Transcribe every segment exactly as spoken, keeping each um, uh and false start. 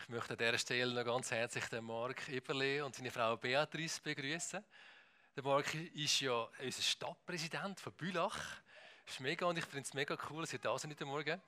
Ich möchte an dieser Stelle noch ganz herzlich den Marc Eberle und seine Frau Beatrice begrüßen. Der Marc ist ja unser Stadtpräsident von Bülach. Das ist mega und ich finde es mega cool, dass ihr da seid heute Morgen.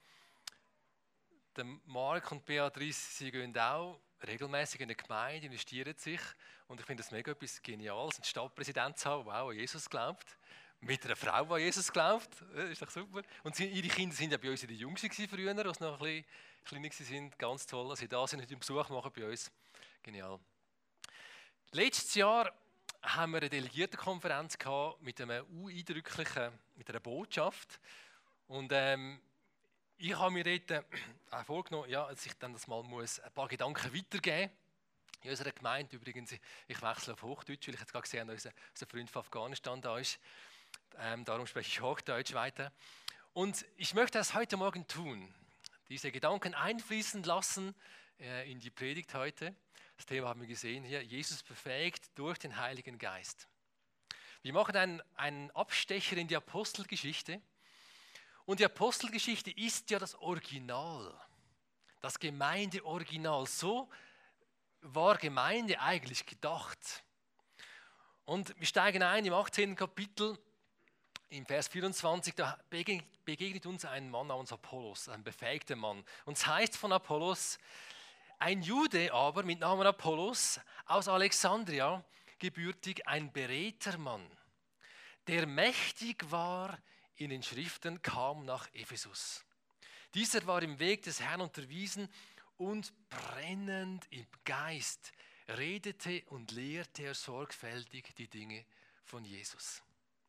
Der Marc und Beatrice, sie gehen auch regelmäßig in die Gemeinde, investieren sich. Und ich finde es mega etwas Geniales, einen Stadtpräsident zu haben, der auch an Jesus glaubt. Mit einer Frau, die an Jesus glaubt. Das ist doch super. Und sie, ihre Kinder waren ja bei uns in der Jung früher, als sie noch ein bisschen kleiner waren. Ganz toll, dass sie da sind und einen Besuch machen bei uns. Genial. Letztes Jahr haben wir eine Delegiertenkonferenz gehabt mit einer eindrücklichen, mit einer Botschaft. Und ähm, ich habe mir dort auch vorgenommen, ja, dass ich dann das mal muss ein paar Gedanken weitergeben muss. In unserer Gemeinde übrigens, ich wechsle auf Hochdeutsch, weil ich jetzt gerade gesehen habe, dass unser, unser Freund von Afghanistan da ist. Ähm, darum spreche ich Hochdeutsch weiter. Und ich möchte das heute Morgen tun, diese Gedanken einfließen lassen äh, in die Predigt heute. Das Thema haben wir gesehen hier, Jesus befähigt durch den Heiligen Geist. Wir machen einen, einen Abstecher in die Apostelgeschichte. Und die Apostelgeschichte ist ja das Original, das Gemeindeoriginal. So war Gemeinde eigentlich gedacht. Und wir steigen ein im achtzehnten Kapitel, im Vers vierundzwanzig, da begegnet uns ein Mann namens Apollos, ein befähigter Mann. Und es heißt von Apollos, ein Jude aber mit Namen Apollos aus Alexandria, gebürtig ein beredter Mann, der mächtig war in den Schriften, kam nach Ephesus. Dieser war im Weg des Herrn unterwiesen und brennend im Geist redete und lehrte er sorgfältig die Dinge von Jesus.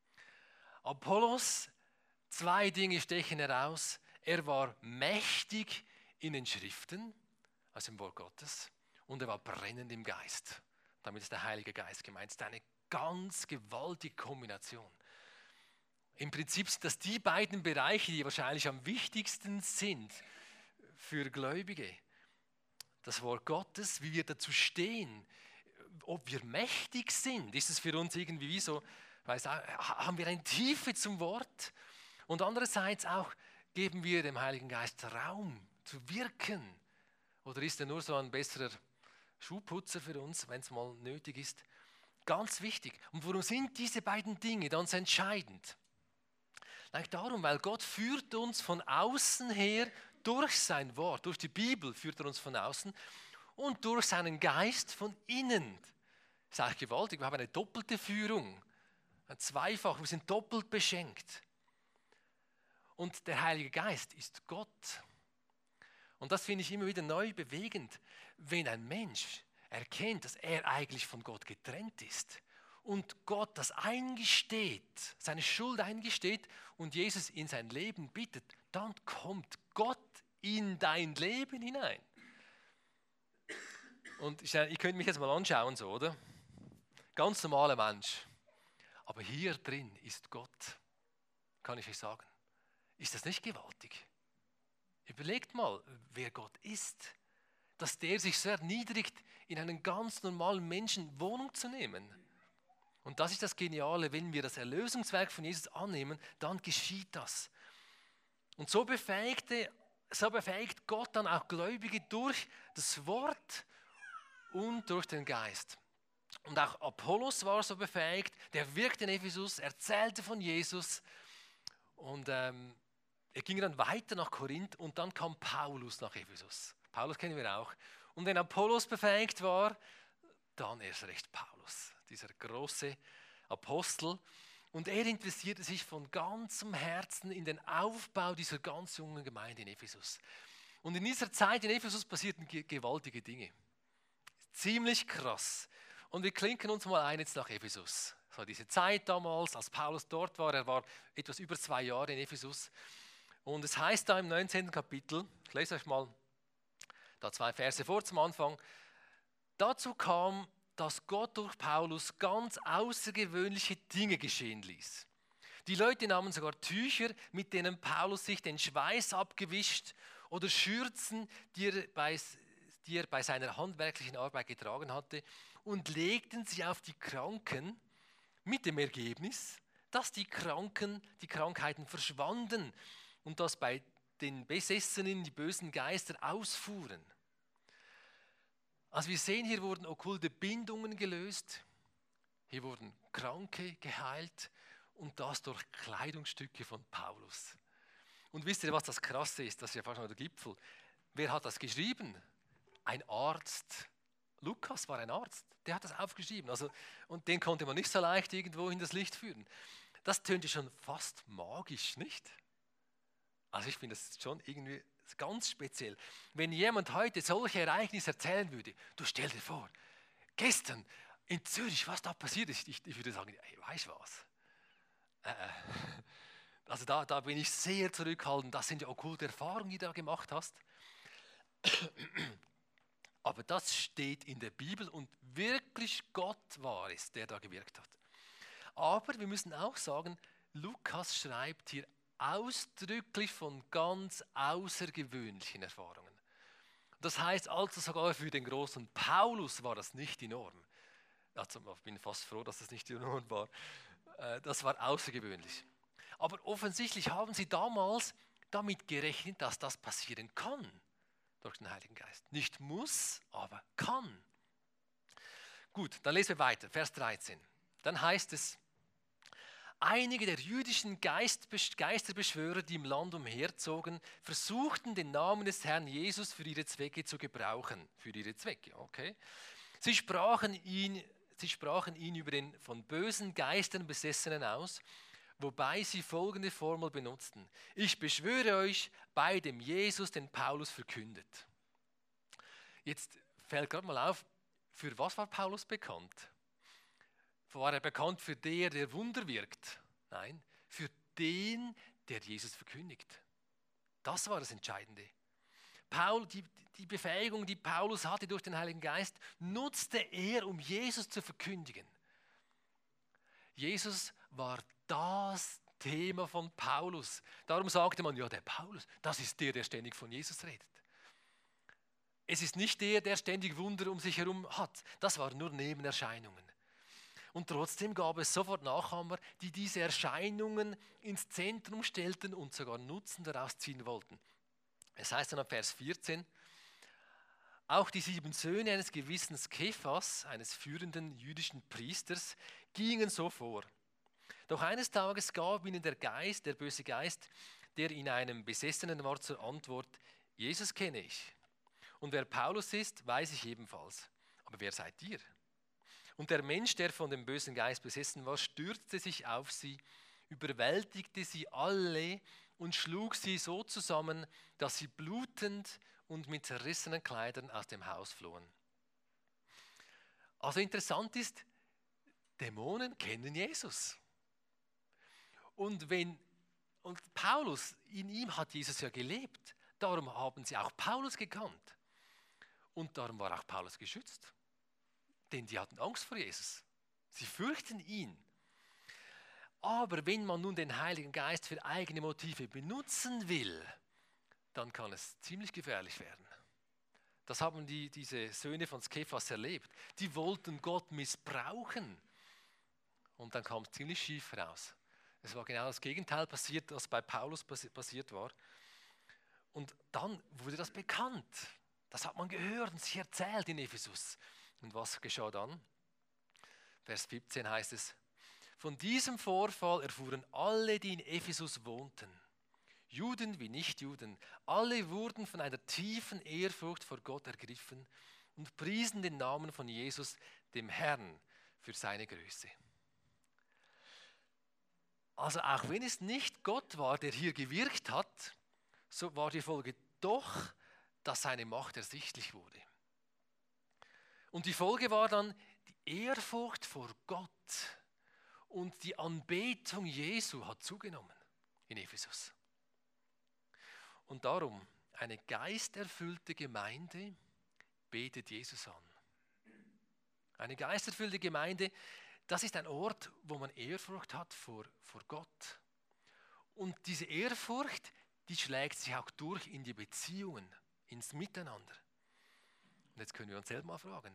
Apollos, zwei Dinge stechen heraus. Er war mächtig in den Schriften, also im Wort Gottes, und er war brennend im Geist. Damit ist der Heilige Geist gemeint. Das ist eine ganz gewaltige Kombination. Im Prinzip sind das die beiden Bereiche, die wahrscheinlich am wichtigsten sind für Gläubige. Das Wort Gottes, wie wir dazu stehen, ob wir mächtig sind, ist es für uns irgendwie wie so, weiß auch, haben wir eine Tiefe zum Wort? Und andererseits auch, geben wir dem Heiligen Geist Raum zu wirken? Oder ist er nur so ein besserer Schuhputzer für uns, wenn es mal nötig ist? Ganz wichtig. Und warum sind diese beiden Dinge dann so entscheidend? Eigentlich darum, weil Gott führt uns von außen her durch sein Wort, durch die Bibel führt er uns von außen und durch seinen Geist von innen. Das ist eigentlich gewaltig, wir haben eine doppelte Führung, ein Zweifach, wir sind doppelt beschenkt. Und der Heilige Geist ist Gott. Und das finde ich immer wieder neu bewegend, wenn ein Mensch erkennt, dass er eigentlich von Gott getrennt ist und Gott das eingesteht, seine Schuld eingesteht und Jesus in sein Leben bittet, dann kommt Gott in dein Leben hinein. Und ich, ich könnte mich jetzt mal anschauen, so, oder? Ganz normaler Mensch. Aber hier drin ist Gott, kann ich euch sagen. Ist das nicht gewaltig? Überlegt mal, wer Gott ist. Dass der sich so erniedrigt, in einen ganz normalen Menschen Wohnung zu nehmen. Und das ist das Geniale, wenn wir das Erlösungswerk von Jesus annehmen, dann geschieht das. Und so befähigte, so befähigt Gott dann auch Gläubige durch das Wort und durch den Geist. Und auch Apollos war so befähigt, der wirkte in Ephesus, erzählte von Jesus und ähm, er ging dann weiter nach Korinth und dann kam Paulus nach Ephesus. Paulus kennen wir auch. Und wenn Apollos befähigt war, dann erst recht Paulus, dieser große Apostel. Und er interessierte sich von ganzem Herzen in den Aufbau dieser ganz jungen Gemeinde in Ephesus. Und in dieser Zeit in Ephesus passierten gewaltige Dinge. Ziemlich krass. Und wir klinken uns mal ein jetzt nach Ephesus. So diese Zeit damals, als Paulus dort war, er war etwas über zwei Jahre in Ephesus. Und es heißt da im neunzehnten Kapitel, ich lese euch mal da zwei Verse vor zum Anfang. Dazu kam, dass Gott durch Paulus ganz außergewöhnliche Dinge geschehen ließ. Die Leute nahmen sogar Tücher, mit denen Paulus sich den Schweiß abgewischt, oder Schürzen, die er bei, die er bei seiner handwerklichen Arbeit getragen hatte, und legten sie auf die Kranken mit dem Ergebnis, dass die Kranken, die Krankheiten verschwanden und dass bei den Besessenen die bösen Geister ausfuhren. Also wir sehen, hier wurden okkulte Bindungen gelöst, hier wurden Kranke geheilt und das durch Kleidungsstücke von Paulus. Und wisst ihr, was das Krasse ist? Das ist ja fast noch der Gipfel. Wer hat das geschrieben? Ein Arzt. Lukas war ein Arzt, der hat das aufgeschrieben. Also, und den konnte man nicht so leicht irgendwo in das Licht führen. Das tönt ja schon fast magisch, nicht? Also ich finde das schon irgendwie ganz speziell. Wenn jemand heute solche Ereignisse erzählen würde, du stell dir vor, gestern in Zürich, was da passiert ist, ich, ich würde sagen, hey, weißt du was? Äh, also da, da bin ich sehr zurückhaltend, das sind ja okkulte Erfahrungen, die du da gemacht hast. Aber das steht in der Bibel und wirklich Gott war es, der da gewirkt hat. Aber wir müssen auch sagen, Lukas schreibt hier ausdrücklich von ganz außergewöhnlichen Erfahrungen. Das heißt also sogar für den großen Paulus war das nicht die Norm. Also, ich bin fast froh, dass das nicht die Norm war. Das war außergewöhnlich. Aber offensichtlich haben sie damals damit gerechnet, dass das passieren kann durch den Heiligen Geist. Nicht muss, aber kann. Gut, dann lesen wir weiter, Vers dreizehn. Dann heißt es, einige der jüdischen Geisterbeschwörer, die im Land umherzogen, versuchten den Namen des Herrn Jesus für ihre Zwecke zu gebrauchen. Für ihre Zwecke, okay. Sie sprachen ihn, sie sprachen ihn über den von bösen Geistern Besessenen aus, wobei sie folgende Formel benutzten. Ich beschwöre euch bei dem Jesus, den Paulus verkündet. Jetzt fällt gerade mal auf, für was war Paulus bekannt? War er bekannt für den, der Wunder wirkt? Nein, für den, der Jesus verkündigt. Das war das Entscheidende. Paul, die, die Befähigung, die Paulus hatte durch den Heiligen Geist, nutzte er, um Jesus zu verkündigen. Jesus war das Thema von Paulus. Darum sagte man, ja, der Paulus, das ist der, der ständig von Jesus redet. Es ist nicht der, der ständig Wunder um sich herum hat. Das waren nur Nebenerscheinungen. Und trotzdem gab es sofort Nachahmer, die diese Erscheinungen ins Zentrum stellten und sogar Nutzen daraus ziehen wollten. Es heißt dann ab Vers vierzehn, auch die sieben Söhne eines gewissen Skephas, eines führenden jüdischen Priesters, gingen so vor. Doch eines Tages gab ihnen der Geist, der böse Geist, der in einem Besessenen war, zur Antwort, Jesus kenne ich. Und wer Paulus ist, weiß ich ebenfalls. Aber wer seid ihr? Und der Mensch, der von dem bösen Geist besessen war, stürzte sich auf sie, überwältigte sie alle und schlug sie so zusammen, dass sie blutend und mit zerrissenen Kleidern aus dem Haus flohen. Also interessant ist, Dämonen kennen Jesus. Und, wenn, und Paulus, in ihm hat Jesus ja gelebt. Darum haben sie auch Paulus gekannt. Und darum war auch Paulus geschützt. Denn die hatten Angst vor Jesus. Sie fürchten ihn. Aber wenn man nun den Heiligen Geist für eigene Motive benutzen will, dann kann es ziemlich gefährlich werden. Das haben die, diese Söhne von Skephas erlebt. Die wollten Gott missbrauchen. Und dann kam es ziemlich schief raus. Es war genau das Gegenteil passiert, was bei Paulus passiert war. Und dann wurde das bekannt. Das hat man gehört und sich erzählt in Ephesus. Und was geschah dann? Vers siebzehn heißt es, von diesem Vorfall erfuhren alle, die in Ephesus wohnten, Juden wie Nichtjuden, alle wurden von einer tiefen Ehrfurcht vor Gott ergriffen und priesen den Namen von Jesus, dem Herrn, für seine Größe. Also auch wenn es nicht Gott war, der hier gewirkt hat, so war die Folge doch, dass seine Macht ersichtlich wurde. Und die Folge war dann die Ehrfurcht vor Gott und die Anbetung Jesu hat zugenommen in Ephesus. Und darum, eine geisterfüllte Gemeinde betet Jesus an. Eine geisterfüllte Gemeinde, das ist ein Ort, wo man Ehrfurcht hat vor, vor Gott. Und diese Ehrfurcht, die schlägt sich auch durch in die Beziehungen, ins Miteinander. Und jetzt können wir uns selber mal fragen,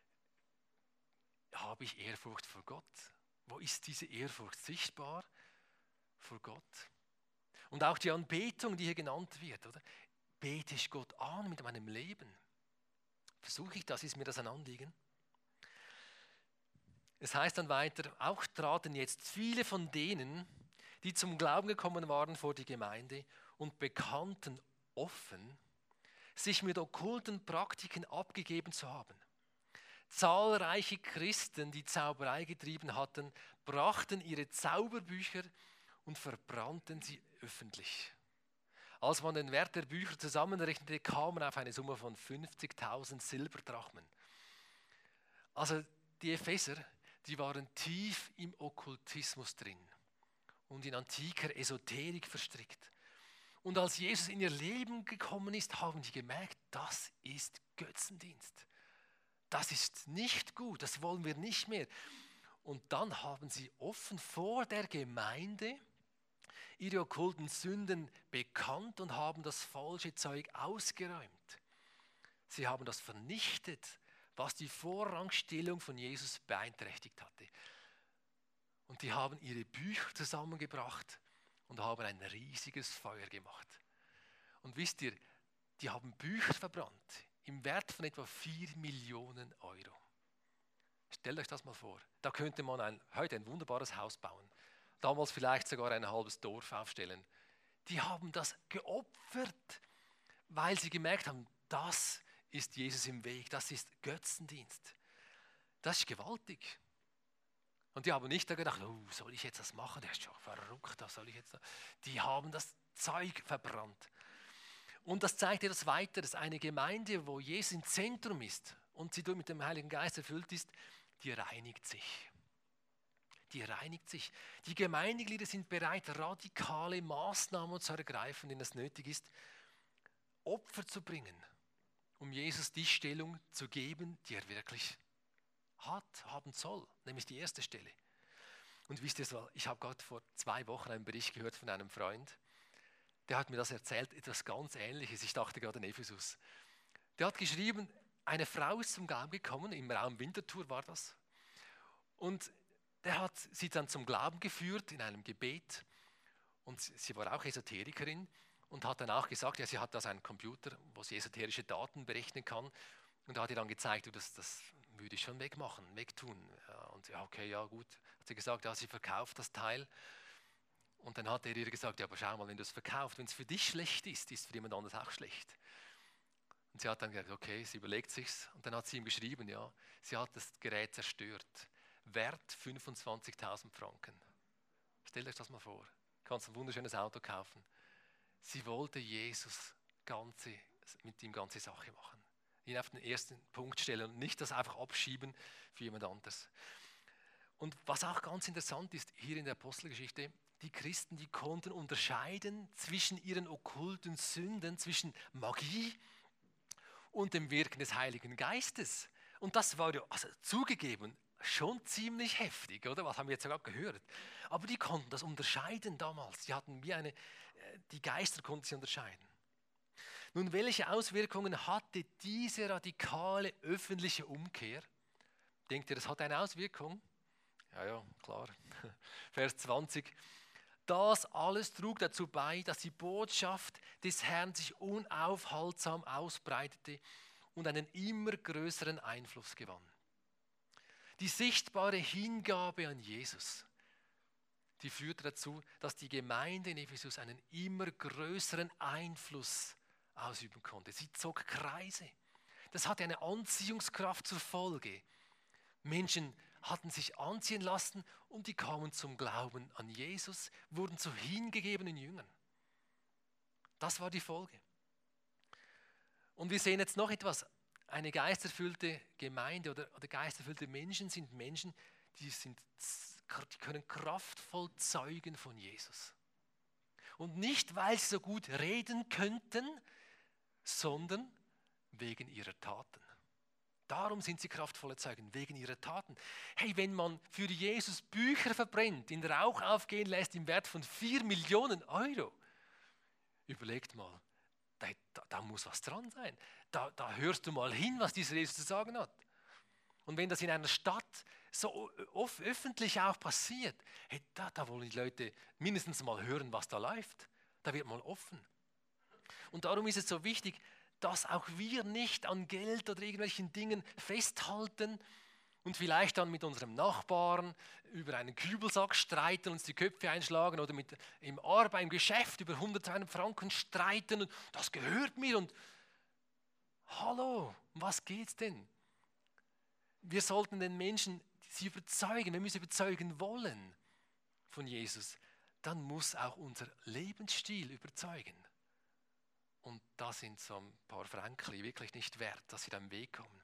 habe ich Ehrfurcht vor Gott? Wo ist diese Ehrfurcht sichtbar vor Gott? Und auch die Anbetung, die hier genannt wird, oder? Bete ich Gott an mit meinem Leben? Versuche ich das? Ist mir das ein Anliegen? Es heißt dann weiter, auch traten jetzt viele von denen, die zum Glauben gekommen waren, vor die Gemeinde und bekannten offen, sich mit okkulten Praktiken abgegeben zu haben. Zahlreiche Christen, die Zauberei getrieben hatten, brachten ihre Zauberbücher und verbrannten sie öffentlich. Als man den Wert der Bücher zusammenrechnete, kam man auf eine Summe von fünfzigtausend Silberdrachmen. Also die Epheser, die waren tief im Okkultismus drin und in antiker Esoterik verstrickt. Und als Jesus in ihr Leben gekommen ist, haben die gemerkt, das ist Götzendienst. Das ist nicht gut, das wollen wir nicht mehr. Und dann haben sie offen vor der Gemeinde ihre okkulten Sünden bekannt und haben das falsche Zeug ausgeräumt. Sie haben das vernichtet, was die Vorrangstellung von Jesus beeinträchtigt hatte. Und die haben ihre Bücher zusammengebracht und haben ein riesiges Feuer gemacht. Und wisst ihr, die haben Bücher verbrannt im Wert von etwa vier Millionen Euro. Stellt euch das mal vor. Da könnte man ein, heute ein wunderbares Haus bauen. Damals vielleicht sogar ein halbes Dorf aufstellen. Die haben das geopfert, weil sie gemerkt haben, das ist Jesus im Weg, das ist Götzendienst. Das ist gewaltig. Und die haben nicht da gedacht, oh, soll ich jetzt das machen? Der ist schon verrückt, das soll ich jetzt. Die haben das Zeug verbrannt. Und das zeigt etwas weiteres. Eine Gemeinde, wo Jesus im Zentrum ist und sie mit dem Heiligen Geist erfüllt ist, die reinigt sich. Die reinigt sich. Die Gemeindeglieder sind bereit, radikale Maßnahmen zu ergreifen, denen es nötig ist, Opfer zu bringen, um Jesus die Stellung zu geben, die er wirklich hat, haben soll, nämlich die erste Stelle. Und wisst ihr, ich habe gerade vor zwei Wochen einen Bericht gehört von einem Freund, der hat mir das erzählt, etwas ganz Ähnliches. Ich dachte gerade an Ephesus. Der hat geschrieben, eine Frau ist zum Glauben gekommen, im Raum Winterthur war das. Und der hat sie dann zum Glauben geführt in einem Gebet. Und sie war auch Esoterikerin und hat dann auch gesagt, ja, sie hat da einen Computer, wo sie esoterische Daten berechnen kann. Und da hat ihr dann gezeigt, das, das würde ich schon wegmachen, wegtun. Ja, und ja, okay, ja gut. Hat sie gesagt, ja, sie verkauft das Teil. Und dann hat er ihr gesagt, ja, aber schau mal, wenn du es verkaufst, wenn es für dich schlecht ist, ist es für jemand anderes auch schlecht. Und sie hat dann gesagt, okay, sie überlegt sich's. Und dann hat sie ihm geschrieben, ja, sie hat das Gerät zerstört. Wert fünfundzwanzigtausend Franken. Stellt euch das mal vor. Du kannst ein wunderschönes Auto kaufen. Sie wollte Jesus ganze, mit ihm ganze Sache machen. Ihn auf den ersten Punkt stellen und nicht das einfach abschieben für jemand anderes. Und was auch ganz interessant ist, hier in der Apostelgeschichte, die Christen, die konnten unterscheiden zwischen ihren okkulten Sünden, zwischen Magie und dem Wirken des Heiligen Geistes. Und das war ja also zugegeben schon ziemlich heftig, oder? Was haben wir jetzt gerade gehört? Aber die konnten das unterscheiden damals. Sie hatten wie eine, die Geister konnten sie unterscheiden. Nun, welche Auswirkungen hatte diese radikale öffentliche Umkehr? Denkt ihr, das hat eine Auswirkung? Ja, ja, klar. Vers zwanzig. Das alles trug dazu bei, dass die Botschaft des Herrn sich unaufhaltsam ausbreitete und einen immer größeren Einfluss gewann. Die sichtbare Hingabe an Jesus, die führte dazu, dass die Gemeinde in Ephesus einen immer größeren Einfluss ausüben konnte. Sie zog Kreise. Das hatte eine Anziehungskraft zur Folge. Menschen hatten sich anziehen lassen und die kamen zum Glauben an Jesus, wurden zu hingegebenen Jüngern. Das war die Folge. Und wir sehen jetzt noch etwas. Eine geisterfüllte Gemeinde oder, oder geisterfüllte Menschen sind Menschen, die, sind, die können kraftvoll zeugen von Jesus. Und nicht, weil sie so gut reden könnten, sondern wegen ihrer Taten. Darum sind sie kraftvolle Zeugen, wegen ihrer Taten. Hey, wenn man für Jesus Bücher verbrennt, in Rauch aufgehen lässt im Wert von vier Millionen Euro, überlegt mal, da, da, da muss was dran sein. Da, da hörst du mal hin, was dieser Jesus zu sagen hat. Und wenn das in einer Stadt so oft öffentlich auch passiert, hey, da, da wollen die Leute mindestens mal hören, was da läuft. Da wird mal offen. Und darum ist es so wichtig, dass auch wir nicht an Geld oder irgendwelchen Dingen festhalten und vielleicht dann mit unserem Nachbarn über einen Kübelsack streiten, uns die Köpfe einschlagen oder mit, im Arbeit, im Geschäft über hundert, zweihundert Franken streiten und das gehört mir und hallo, um was geht's denn? Wir sollten den Menschen sie überzeugen, wenn wir sie überzeugen wollen von Jesus, dann muss auch unser Lebensstil überzeugen. Und da sind so ein paar Franken wirklich nicht wert, dass sie da im Weg kommen.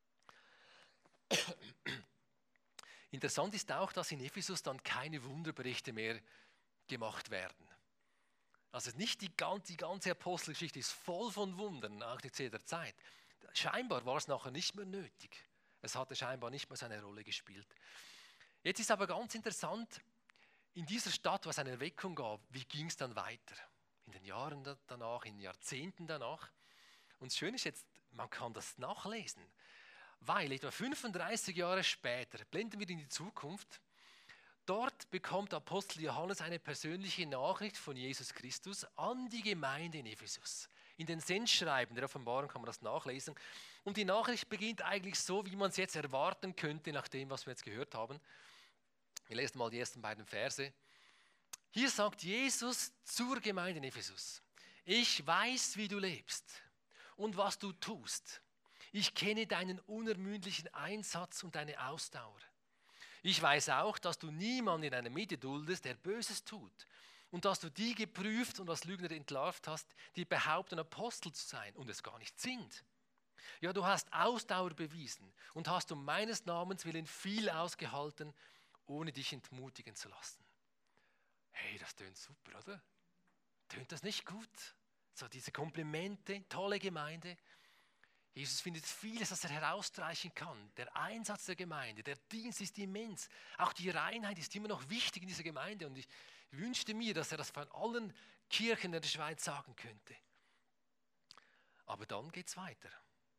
Interessant ist auch, dass in Ephesus dann keine Wunderberichte mehr gemacht werden. Also nicht die ganze, die ganze Apostelgeschichte ist voll von Wundern, auch nicht zu jeder Zeit. Scheinbar war es nachher nicht mehr nötig. Es hatte scheinbar nicht mehr seine Rolle gespielt. Jetzt ist aber ganz interessant, in dieser Stadt, wo es eine Erweckung gab, wie ging es dann weiter? In den Jahren danach, in den Jahrzehnten danach. Und das Schöne ist jetzt, man kann das nachlesen, weil etwa fünfunddreißig Jahre später, blenden wir in die Zukunft, dort bekommt Apostel Johannes eine persönliche Nachricht von Jesus Christus an die Gemeinde in Ephesus. In den Sendschreiben der Offenbarung kann man das nachlesen. Und die Nachricht beginnt eigentlich so, wie man es jetzt erwarten könnte, nach dem, was wir jetzt gehört haben. Wir lesen mal die ersten beiden Verse. Hier sagt Jesus zur Gemeinde in Ephesus: Ich weiß, wie du lebst und was du tust. Ich kenne deinen unermüdlichen Einsatz und deine Ausdauer. Ich weiß auch, dass du niemanden in deiner Mitte duldest, der Böses tut. Und dass du die geprüft und als Lügner entlarvt hast, die behaupten, Apostel zu sein und es gar nicht sind. Ja, du hast Ausdauer bewiesen und hast um meines Namens willen viel ausgehalten, ohne dich entmutigen zu lassen. Hey, das tönt super, oder? Tönt das nicht gut? So diese Komplimente, tolle Gemeinde. Jesus findet vieles, das er herausstreichen kann. Der Einsatz der Gemeinde, der Dienst ist immens. Auch die Reinheit ist immer noch wichtig in dieser Gemeinde. Und ich wünschte mir, dass er das von allen Kirchen in der Schweiz sagen könnte. Aber dann geht es weiter.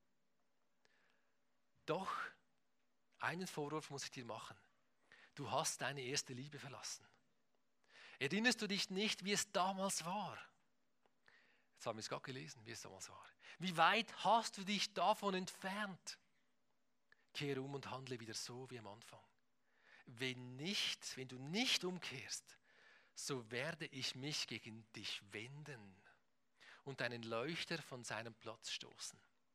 Doch, einen Vorwurf muss ich dir machen. Du hast deine erste Liebe verlassen. Erinnerst du dich nicht, wie es damals war? Jetzt haben wir es gerade gelesen, wie es damals war. Wie weit hast du dich davon entfernt? Kehre um und handle wieder so wie am Anfang. Wenn nicht, wenn du nicht umkehrst, so werde ich mich gegen dich wenden und deinen Leuchter von seinem Platz stoßen.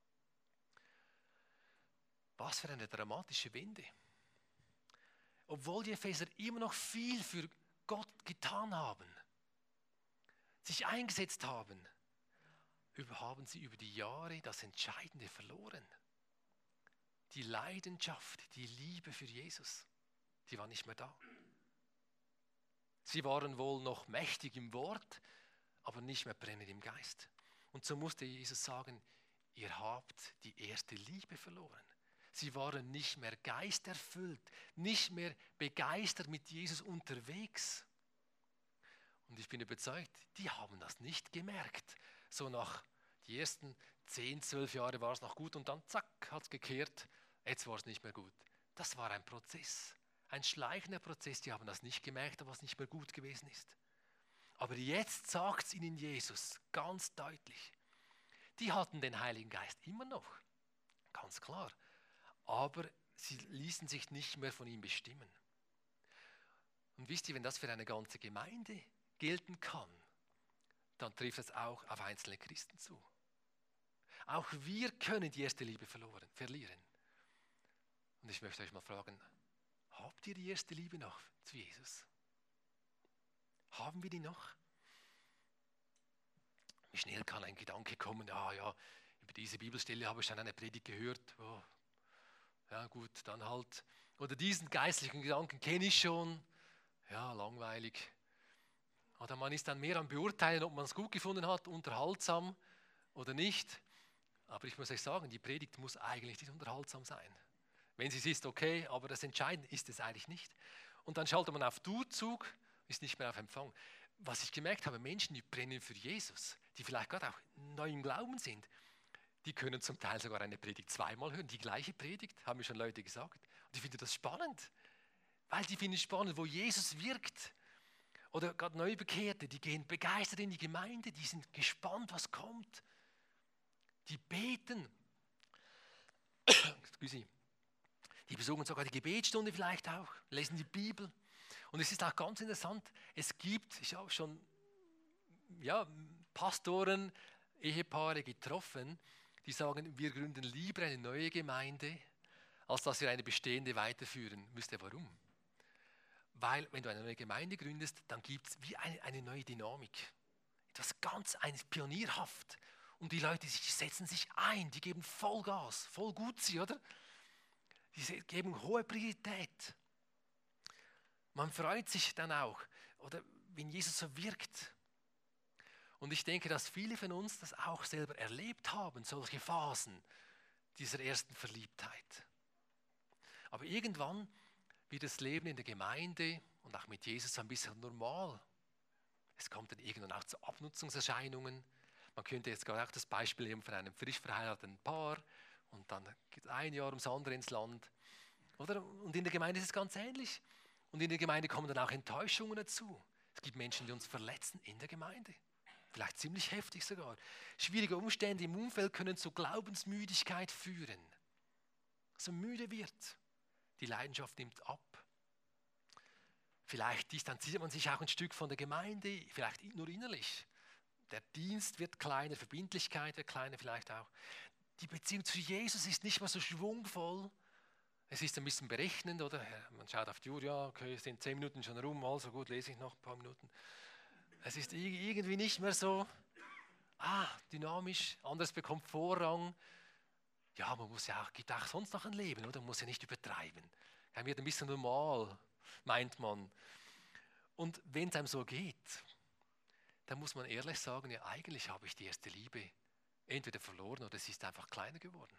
Was für eine dramatische Wende. Obwohl die Epheser immer noch viel für Gott getan haben, sich eingesetzt haben, haben sie über die Jahre das Entscheidende verloren. Die Leidenschaft, die Liebe für Jesus, die war nicht mehr da. Sie waren wohl noch mächtig im Wort, aber nicht mehr brennend im Geist. Und so musste Jesus sagen, ihr habt die erste Liebe verloren. Sie waren nicht mehr geisterfüllt, nicht mehr begeistert mit Jesus unterwegs. Und ich bin überzeugt, die haben das nicht gemerkt. So nach die ersten zehn, zwölf Jahre war es noch gut und dann zack, hat es gekehrt, jetzt war es nicht mehr gut. Das war ein Prozess, ein schleichender Prozess, die haben das nicht gemerkt, was nicht mehr gut gewesen ist. Aber jetzt sagt es ihnen Jesus ganz deutlich. Die hatten den Heiligen Geist immer noch, ganz klar. Aber sie ließen sich nicht mehr von ihm bestimmen. Und wisst ihr, wenn das für eine ganze Gemeinde gelten kann, dann trifft es auch auf einzelne Christen zu. Auch wir können die erste Liebe verloren, verlieren. Und ich möchte euch mal fragen, habt ihr die erste Liebe noch zu Jesus? Haben wir die noch? Wie schnell kann ein Gedanke kommen, ah ja, über diese Bibelstelle habe ich schon eine Predigt gehört, oh, ja gut, dann halt, oder diesen geistlichen Gedanken kenne ich schon, ja, langweilig. Oder man ist dann mehr am Beurteilen, ob man es gut gefunden hat, unterhaltsam oder nicht. Aber ich muss euch sagen, die Predigt muss eigentlich nicht unterhaltsam sein. Wenn sie es ist, okay, aber das Entscheidende ist es eigentlich nicht. Und dann schaltet man auf Du-Zug, ist nicht mehr auf Empfang. Was ich gemerkt habe, Menschen, die brennen für Jesus, die vielleicht gerade auch neu im Glauben sind, die können zum Teil sogar eine Predigt zweimal hören, die gleiche Predigt, haben mir schon Leute gesagt. Und ich finde das spannend, weil die finden es spannend, wo Jesus wirkt. Oder gerade Neubekehrte, die gehen begeistert in die Gemeinde, die sind gespannt, was kommt. Die beten. Excuse. Die besuchen sogar die Gebetsstunde vielleicht auch, lesen die Bibel. Und es ist auch ganz interessant, es gibt, ich habe schon ja, Pastoren, Ehepaare getroffen, die sagen, wir gründen lieber eine neue Gemeinde, als dass wir eine bestehende weiterführen. Wisst ihr warum? Weil, wenn du eine neue Gemeinde gründest, dann gibt es wie eine, eine neue Dynamik. Etwas ganz eines pionierhaft. Und die Leute die setzen sich ein, die geben Vollgas, voll gut sie, oder? Die geben hohe Priorität. Man freut sich dann auch, oder wenn Jesus so wirkt. Und ich denke, dass viele von uns das auch selber erlebt haben, solche Phasen dieser ersten Verliebtheit. Aber irgendwann wird das Leben in der Gemeinde und auch mit Jesus ein bisschen normal. Es kommt dann irgendwann auch zu Abnutzungserscheinungen. Man könnte jetzt gerade auch das Beispiel nehmen von einem frisch verheirateten Paar und dann geht ein Jahr ums andere ins Land. Oder? Und in der Gemeinde ist es ganz ähnlich. Und in der Gemeinde kommen dann auch Enttäuschungen dazu. Es gibt Menschen, die uns verletzen in der Gemeinde. Vielleicht ziemlich heftig sogar. Schwierige Umstände im Umfeld können zu Glaubensmüdigkeit führen. Also müde wird. Die Leidenschaft nimmt ab. Vielleicht distanziert man sich auch ein Stück von der Gemeinde, vielleicht nur innerlich. Der Dienst wird kleiner, Verbindlichkeit wird kleiner vielleicht auch. Die Beziehung zu Jesus ist nicht mehr so schwungvoll. Es ist ein bisschen berechnend, oder? Man schaut auf die Uhr, ja, okay, es sind zehn Minuten schon rum, also gut, lese ich noch ein paar Minuten. Es ist irgendwie nicht mehr so ah, dynamisch, anderes bekommt Vorrang. Ja, man muss ja auch, gibt auch sonst noch ein Leben, oder? Man muss ja nicht übertreiben. Er wird ein bisschen normal, meint man. Und wenn es einem so geht, dann muss man ehrlich sagen, ja, eigentlich habe ich die erste Liebe entweder verloren oder es ist einfach kleiner geworden.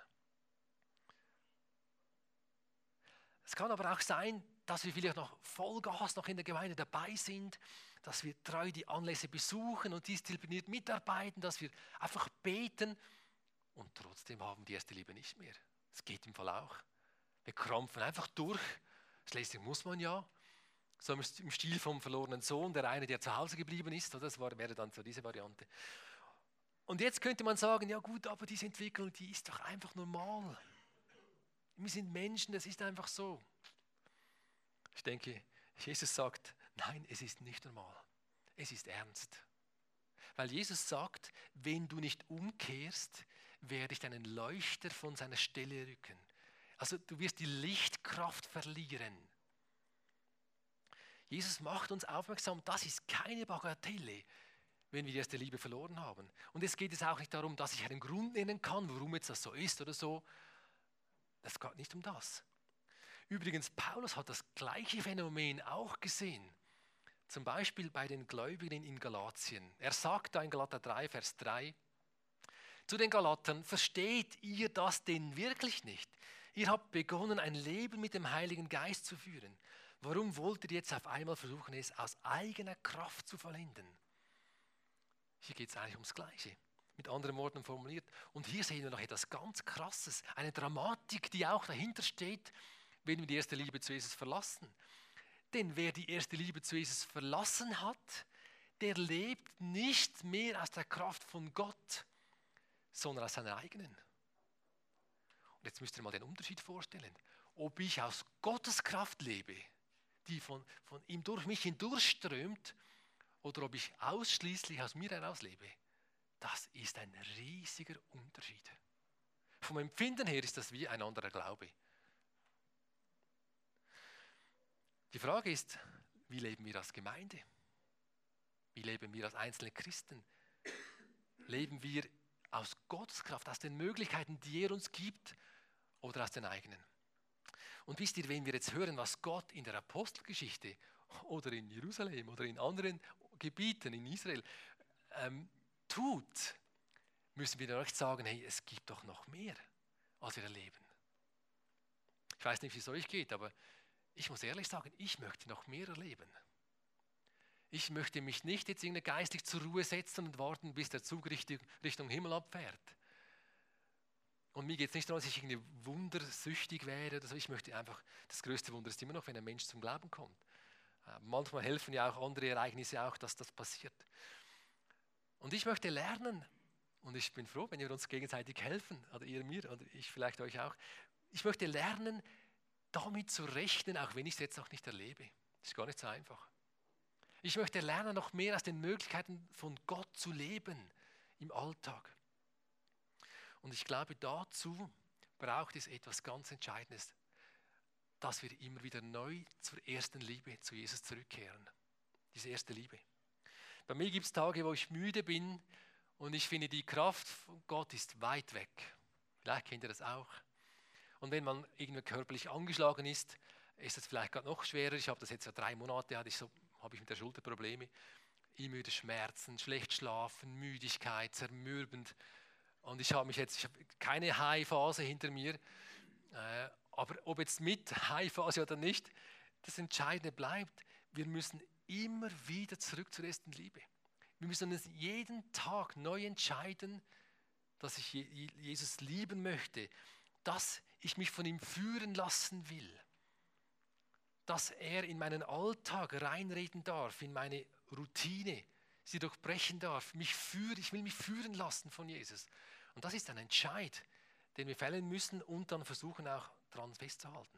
Es kann aber auch sein, dass wir vielleicht noch Vollgas noch in der Gemeinde dabei sind, dass wir treu die Anlässe besuchen und diszipliniert mitarbeiten, dass wir einfach beten und trotzdem haben wir die erste Liebe nicht mehr. Das geht im Fall auch. Wir krampfen einfach durch. Schließlich muss man ja. So im Stil vom verlorenen Sohn, der eine, der zu Hause geblieben ist. Oder? Das wäre dann so diese Variante. Und jetzt könnte man sagen, ja gut, aber diese Entwicklung, die ist doch einfach normal. Wir sind Menschen, das ist einfach so. Ich denke, Jesus sagt, nein, es ist nicht normal. Es ist ernst. Weil Jesus sagt, wenn du nicht umkehrst, werde ich deinen Leuchter von seiner Stelle rücken. Also du wirst die Lichtkraft verlieren. Jesus macht uns aufmerksam, das ist keine Bagatelle, wenn wir die erste Liebe verloren haben. Und es geht jetzt auch nicht darum, dass ich einen Grund nennen kann, warum jetzt das so ist oder so. Es geht nicht um das. Übrigens, Paulus hat das gleiche Phänomen auch gesehen. Zum Beispiel bei den Gläubigen in Galatien. Er sagt da in Galater drei, Vers drei, zu den Galatern, versteht ihr das denn wirklich nicht? Ihr habt begonnen, ein Leben mit dem Heiligen Geist zu führen. Warum wollt ihr jetzt auf einmal versuchen, es aus eigener Kraft zu vollenden? Hier geht es eigentlich ums Gleiche, mit anderen Worten formuliert. Und hier sehen wir noch etwas ganz Krasses, eine Dramatik, die auch dahinter steht, wenn wir die erste Liebe zu Jesus verlassen. Denn wer die erste Liebe zu Jesus verlassen hat, der lebt nicht mehr aus der Kraft von Gott, sondern aus seiner eigenen. Und jetzt müsst ihr mal den Unterschied vorstellen. Ob ich aus Gottes Kraft lebe, die von, von ihm durch mich hindurchströmt, oder ob ich ausschließlich aus mir heraus lebe, das ist ein riesiger Unterschied. Vom Empfinden her ist das wie ein anderer Glaube. Die Frage ist, wie leben wir als Gemeinde? Wie leben wir als einzelne Christen? Leben wir aus Gottes Kraft, aus den Möglichkeiten, die er uns gibt, oder aus den eigenen? Und wisst ihr, wenn wir jetzt hören, was Gott in der Apostelgeschichte oder in Jerusalem oder in anderen Gebieten in Israel ähm, tut, müssen wir doch sagen, hey, es gibt doch noch mehr, als wir erleben. Ich weiß nicht, wie es euch geht, aber ich muss ehrlich sagen, ich möchte noch mehr erleben. Ich möchte mich nicht jetzt irgendwie geistig zur Ruhe setzen und warten, bis der Zug Richtung, Richtung Himmel abfährt. Und mir geht es nicht darum, dass ich irgendwie wundersüchtig wäre oder so. Ich möchte einfach, das größte Wunder ist immer noch, wenn ein Mensch zum Glauben kommt. Äh, manchmal helfen ja auch andere Ereignisse auch, dass das passiert. Und ich möchte lernen Und ich bin froh, wenn wir uns gegenseitig helfen, oder ihr mir, oder ich vielleicht euch auch. Ich möchte lernen, damit zu rechnen, auch wenn ich es jetzt noch nicht erlebe. Das ist gar nicht so einfach. Ich möchte lernen, noch mehr aus den Möglichkeiten von Gott zu leben im Alltag. Und ich glaube, dazu braucht es etwas ganz Entscheidendes, dass wir immer wieder neu zur ersten Liebe, zu Jesus zurückkehren. Diese erste Liebe. Bei mir gibt es Tage, wo ich müde bin und ich finde, die Kraft von Gott ist weit weg. Vielleicht kennt ihr das auch. Und wenn man irgendwie körperlich angeschlagen ist, ist es vielleicht gerade noch schwerer. Ich habe das jetzt ja drei Monate, hatte ich so, habe ich mit der Schulter Probleme. Immer wieder Schmerzen, schlecht schlafen, Müdigkeit, zermürbend. Und ich habe mich jetzt, ich habe keine High-Phase hinter mir. Äh, aber ob jetzt mit High-Phase oder nicht, das Entscheidende bleibt, wir müssen immer wieder zurück zur ersten Liebe. Wir müssen uns jeden Tag neu entscheiden, dass ich Jesus lieben möchte, dass ich mich von ihm führen lassen will, dass er in meinen Alltag reinreden darf, in meine Routine, sie durchbrechen darf, mich führen, ich will mich führen lassen von Jesus. Und das ist ein Entscheid, den wir fällen müssen und dann versuchen auch daran festzuhalten.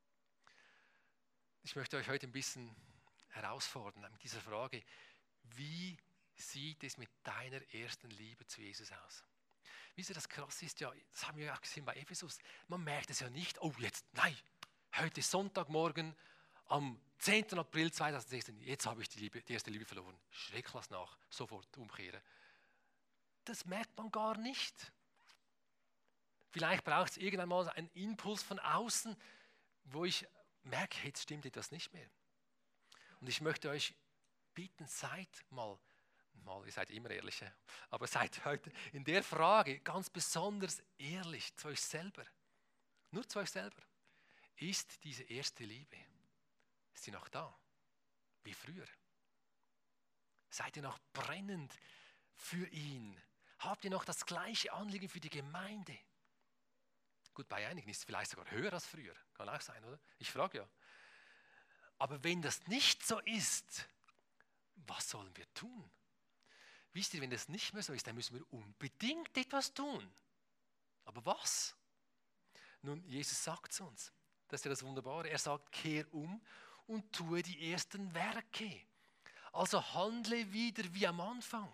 Ich möchte euch heute ein bisschen herausfordern mit dieser Frage, wie sieht es mit deiner ersten Liebe zu Jesus aus? Wisst ihr, das Krasse ist ja, das haben wir ja auch gesehen bei Ephesus, man merkt es ja nicht, oh jetzt, nein, heute ist Sonntagmorgen, am zehnten April zweitausendsechzehn, jetzt habe ich die, Liebe, die erste Liebe verloren. Schreck was nach, sofort umkehren. Das merkt man gar nicht. Vielleicht braucht es irgendwann mal einen Impuls von außen, wo ich merke, jetzt stimmt etwas nicht mehr. Und ich möchte euch bitten, seid mal, mal, ihr seid immer ehrlich, aber seid heute in der Frage ganz besonders ehrlich zu euch selber. Nur zu euch selber. Ist diese erste Liebe, ist sie noch da? Wie früher? Seid ihr noch brennend für ihn? Habt ihr noch das gleiche Anliegen für die Gemeinde? Gut, bei einigen ist es vielleicht sogar höher als früher. Kann auch sein, oder? Ich frage ja. Aber wenn das nicht so ist, was sollen wir tun? Wisst ihr, wenn das nicht mehr so ist, dann müssen wir unbedingt etwas tun. Aber was? Nun, Jesus sagt es uns. Das ist ja das Wunderbare. Er sagt, kehr um und tue die ersten Werke. Also handle wieder wie am Anfang.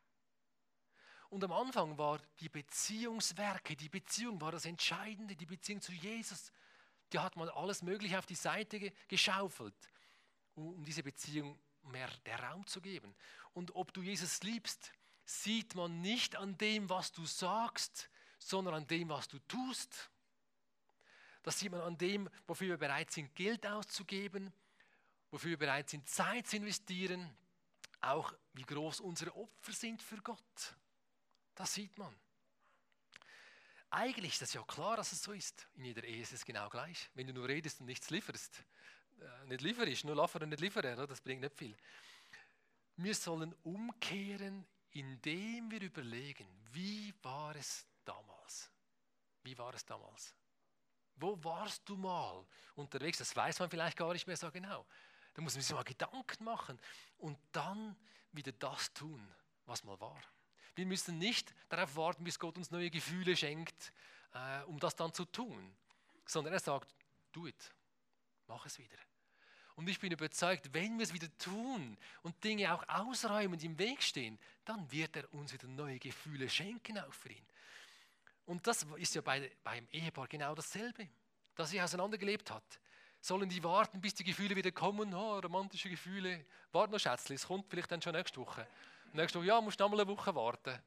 Und am Anfang war die Beziehungswerke, die Beziehung war das Entscheidende, die Beziehung zu Jesus. Die hat man alles Mögliche auf die Seite geschaufelt, um diese Beziehung mehr der Raum zu geben. Und ob du Jesus liebst, sieht man nicht an dem, was du sagst, sondern an dem, was du tust. Das sieht man an dem, wofür wir bereit sind, Geld auszugeben, wofür wir bereit sind, Zeit zu investieren, auch wie groß unsere Opfer sind für Gott. Das sieht man. Eigentlich ist das ja klar, dass es so ist. In jeder Ehe ist es genau gleich. Wenn du nur redest und nichts lieferst, äh, nicht lieferst, nur laufen und nicht liefern, das bringt nicht viel. Wir sollen umkehren, indem wir überlegen, wie war es damals? Wie war es damals? Wo warst du mal unterwegs? Das weiß man vielleicht gar nicht mehr so genau. Da muss man sich mal Gedanken machen und dann wieder das tun, was mal war. Wir müssen nicht darauf warten, bis Gott uns neue Gefühle schenkt, äh, um das dann zu tun, sondern er sagt, do it, mach es wieder. Und ich bin überzeugt, wenn wir es wieder tun und Dinge auch ausräumen, die im Weg stehen, dann wird er uns wieder neue Gefühle schenken, auch für ihn. Und das ist ja bei, beim Ehepaar genau dasselbe, das sich auseinandergelebt hat. Sollen die warten, bis die Gefühle wieder kommen? Oh, romantische Gefühle. Warte noch, Schätzchen, es kommt vielleicht dann schon nächste Woche. Nächste Woche, ja, musst noch mal eine Woche warten.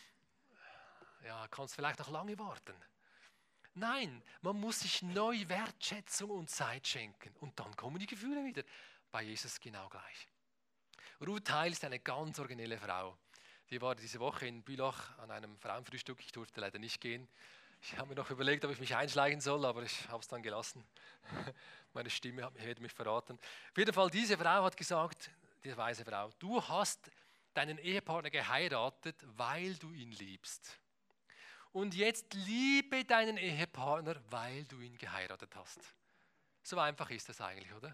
Ja, kannst vielleicht noch lange warten. Nein, man muss sich neu Wertschätzung und Zeit schenken. Und dann kommen die Gefühle wieder. Bei Jesus genau gleich. Ruth Heil ist eine ganz originelle Frau. Die war diese Woche in Bülach an einem Frauenfrühstück. Ich durfte leider nicht gehen. Ich habe mir noch überlegt, ob ich mich einschleichen soll, aber ich habe es dann gelassen. Meine Stimme hätte mich verraten. Auf jeden Fall, diese Frau hat gesagt, die weise Frau, du hast deinen Ehepartner geheiratet, weil du ihn liebst. Und jetzt liebe deinen Ehepartner, weil du ihn geheiratet hast. So einfach ist das eigentlich, oder?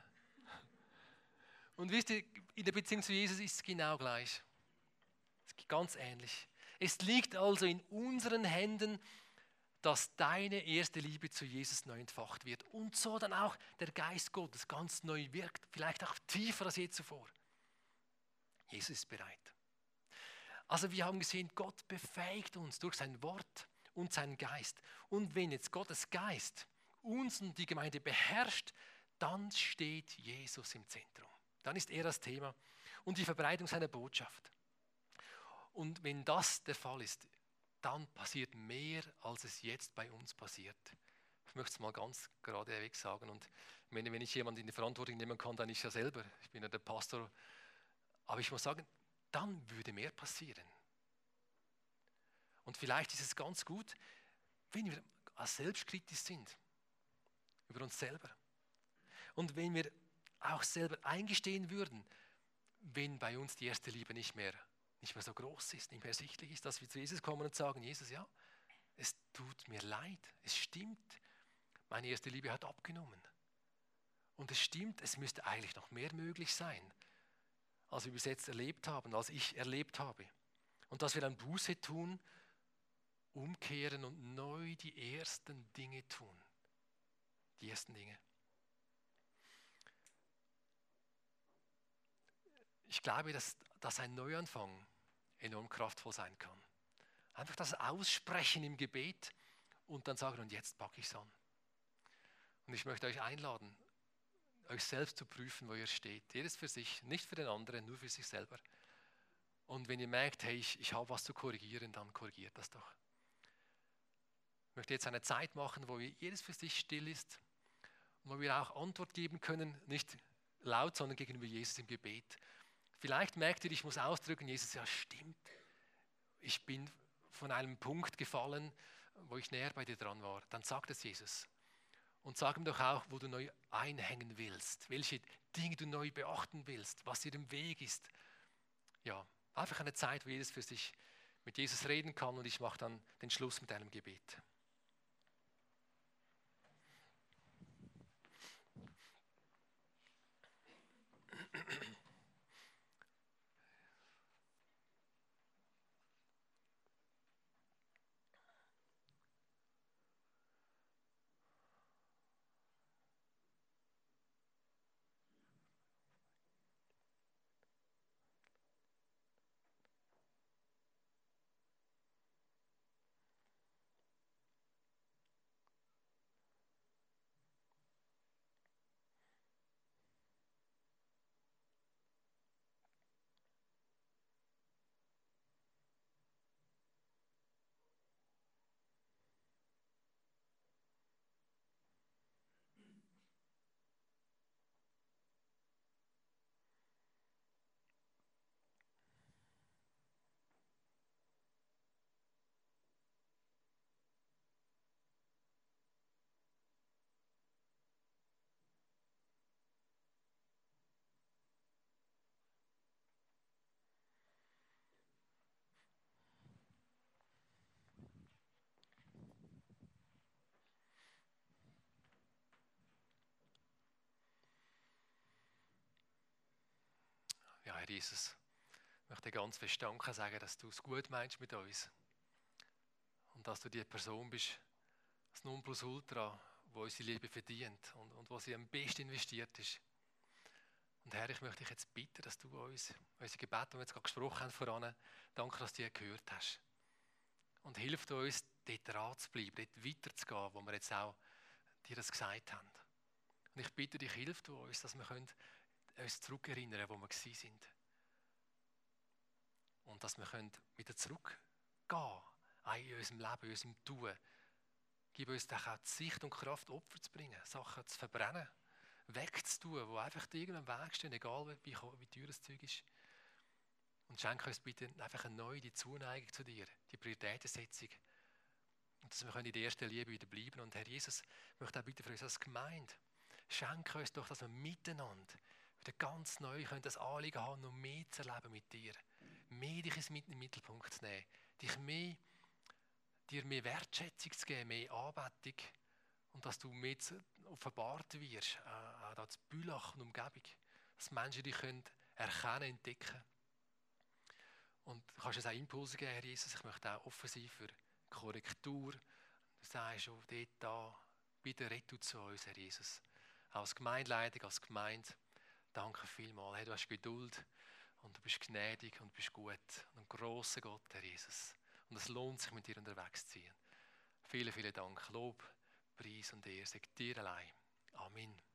Und wisst ihr, in der Beziehung zu Jesus ist es genau gleich. Es ist ganz ähnlich. Es liegt also in unseren Händen, dass deine erste Liebe zu Jesus neu entfacht wird und so dann auch der Geist Gottes ganz neu wirkt, vielleicht auch tiefer als je zuvor. Jesus ist bereit. Also wir haben gesehen, Gott befähigt uns durch sein Wort und seinen Geist. Und wenn jetzt Gottes Geist uns und die Gemeinde beherrscht, dann steht Jesus im Zentrum. Dann ist er das Thema und die Verbreitung seiner Botschaft. Und wenn das der Fall ist, dann passiert mehr, als es jetzt bei uns passiert. Ich möchte es mal ganz geradeweg sagen. Und ich meine, wenn ich jemanden in die Verantwortung nehmen kann, dann ich ja selber. Ich bin ja der Pastor. Aber ich muss sagen, dann würde mehr passieren. Und vielleicht ist es ganz gut, wenn wir selbstkritisch sind über uns selber. Und wenn wir auch selber eingestehen würden, wenn bei uns die erste Liebe nicht mehr, nicht mehr so groß ist, nicht mehr sichtlich ist, dass wir zu Jesus kommen und sagen, Jesus, ja, es tut mir leid, es stimmt, meine erste Liebe hat abgenommen. Und es stimmt, es müsste eigentlich noch mehr möglich sein, als wir bis jetzt erlebt haben, als ich erlebt habe. Und dass wir dann Buße tun, umkehren und neu die ersten Dinge tun. Die ersten Dinge. Ich glaube, dass, dass ein Neuanfang enorm kraftvoll sein kann. Einfach das Aussprechen im Gebet und dann sagen, und jetzt packe ich es an. Und ich möchte euch einladen, euch selbst zu prüfen, wo ihr steht. Jedes für sich, nicht für den anderen, nur für sich selber. Und wenn ihr merkt, hey, ich, ich habe was zu korrigieren, dann korrigiert das doch. Ich möchte jetzt eine Zeit machen, wo jedes für sich still ist und wo wir auch Antwort geben können, nicht laut, sondern gegenüber Jesus im Gebet. Vielleicht merkt ihr, ich muss ausdrücken, Jesus, ja stimmt, ich bin von einem Punkt gefallen, wo ich näher bei dir dran war. Dann sagt es Jesus. Und sag ihm doch auch, wo du neu einhängen willst, welche Dinge du neu beachten willst, was dir im Weg ist. Ja, einfach eine Zeit, wo jedes für sich mit Jesus reden kann und ich mache dann den Schluss mit einem Gebet. Ja, Herr Jesus, ich möchte dir ganz fest Danke sagen, dass du es gut meinst mit uns. Und dass du die Person bist, das Nonplusultra, wo unsere Liebe verdient und, und wo sie am besten investiert ist. Und Herr, ich möchte dich jetzt bitten, dass du uns, unsere Gebete, die wir jetzt gerade gesprochen haben voran, danke, dass du die gehört hast. Und hilf uns, dort dran zu bleiben, dort weiterzugehen, wo wir jetzt auch dir das gesagt haben. Und ich bitte dich, hilf du uns, dass wir können uns zurückerinnern, wo wir gewesen sind. Und dass wir können wieder zurückgehen in unserem Leben, in unserem Tun. Gib uns doch auch die Sicht und Kraft, Opfer zu bringen, Sachen zu verbrennen, wegzutun, die einfach irgendwann Weg stehen, egal wie, wie teuer das Zeug ist. Und schenke uns bitte einfach eine neue die Zuneigung zu dir, die Prioritätensetzung. Und dass wir in der ersten Liebe wieder bleiben. Und Herr Jesus, ich möchte auch bitte für uns als Gemeinde, schenke uns doch, dass wir miteinander wieder ganz neu können das Anliegen haben, noch mehr zu erleben mit dir. Mehr dich in den Mittelpunkt zu nehmen. Dich mehr, dir mehr Wertschätzung zu geben, mehr Anbetung. Und dass du mehr offenbart wirst, äh, auch als Bülach und Umgebung. Dass Menschen dich können erkennen, entdecken. Und du kannst uns auch Impulse geben, Herr Jesus. Ich möchte auch offen sein für Korrektur. Du sagst schon dort, da, bitte red du zu uns, Herr Jesus. Auch als Gemeindeleitung, als Gemeinde, danke vielmals. Hey, du hast Geduld und du bist gnädig und bist gut. Und ein grosser Gott, Herr Jesus. Und es lohnt sich, mit dir unterwegs zu sein. Vielen, vielen Dank. Lob, Preis und Ehre sei dir allein. Amen.